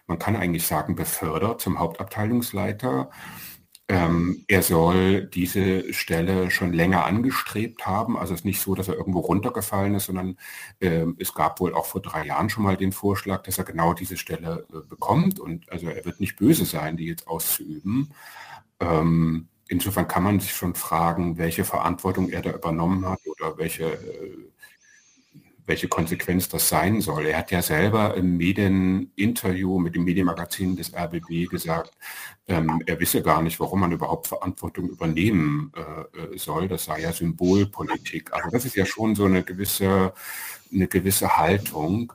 man kann eigentlich sagen, befördert zum Hauptabteilungsleiter. Er soll diese Stelle schon länger angestrebt haben. Also es ist nicht so, dass er irgendwo runtergefallen ist, sondern es gab wohl auch vor 3 Jahren schon mal den Vorschlag, dass er genau diese Stelle bekommt. Und also er wird nicht böse sein, die jetzt auszuüben. Insofern kann man sich schon fragen, welche Verantwortung er da übernommen hat oder welche Konsequenz das sein soll. Er hat ja selber im Medieninterview mit dem Medienmagazin des RBB gesagt, er wisse gar nicht, warum man überhaupt Verantwortung übernehmen soll. Das sei ja Symbolpolitik. Also das ist ja schon so eine gewisse Haltung.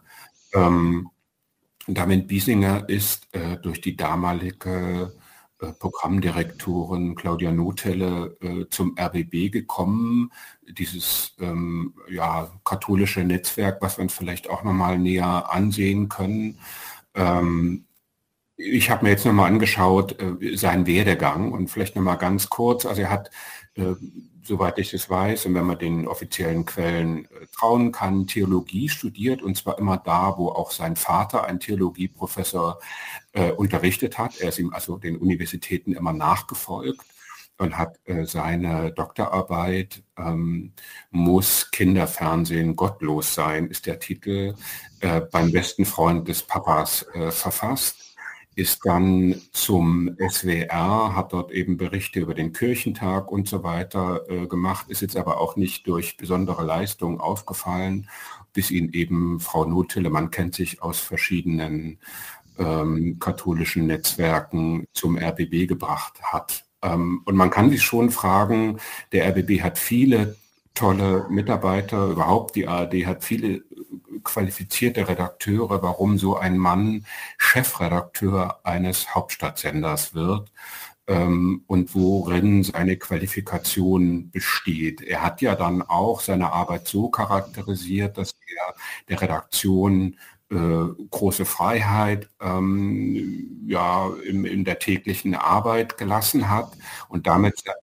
David Biesinger ist durch die damalige Programmdirektorin Claudia Nothelle zum RBB gekommen, dieses katholische Netzwerk, was wir uns vielleicht auch nochmal näher ansehen können. Ich habe mir jetzt nochmal angeschaut, seinen Werdegang und vielleicht nochmal ganz kurz, also er hat, soweit ich es weiß, und wenn man den offiziellen Quellen trauen kann, Theologie studiert und zwar immer da, wo auch sein Vater, ein Theologieprofessor, unterrichtet hat. Er ist ihm also den Universitäten immer nachgefolgt und hat seine Doktorarbeit Muss Kinderfernsehen gottlos sein, ist der Titel, beim besten Freund des Papas verfasst. Ist dann zum SWR, hat dort eben Berichte über den Kirchentag und so weiter gemacht, ist jetzt aber auch nicht durch besondere Leistung aufgefallen, bis ihn eben Frau Nothille, man kennt sich aus verschiedenen katholischen Netzwerken, zum RBB gebracht hat. Und man kann sich schon fragen, der RBB hat viele tolle Mitarbeiter, überhaupt die ARD hat viele qualifizierte Redakteure, warum so ein Mann Chefredakteur eines Hauptstadtsenders wird und worin seine Qualifikation besteht. Er hat ja dann auch seine Arbeit so charakterisiert, dass er der Redaktion große Freiheit in der täglichen Arbeit gelassen hat und damit